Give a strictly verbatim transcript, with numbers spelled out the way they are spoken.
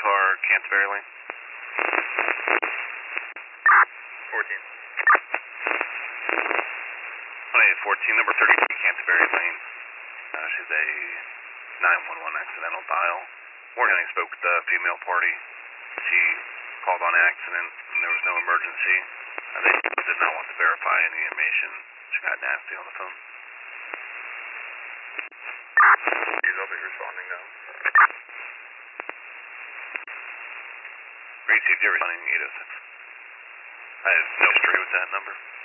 car, Canterbury Lane. fourteen. twenty-eight fourteen, number thirty-two, Canterbury Lane. Uh, she's a nine one one accidental dial. Morgan County spoke with the female party. She called on accident, and there was no emergency. Uh, they did not want to verify any information. She got nasty on the phone. I'll be responding now. Received, you're responding eight oh six. I have no history with that number.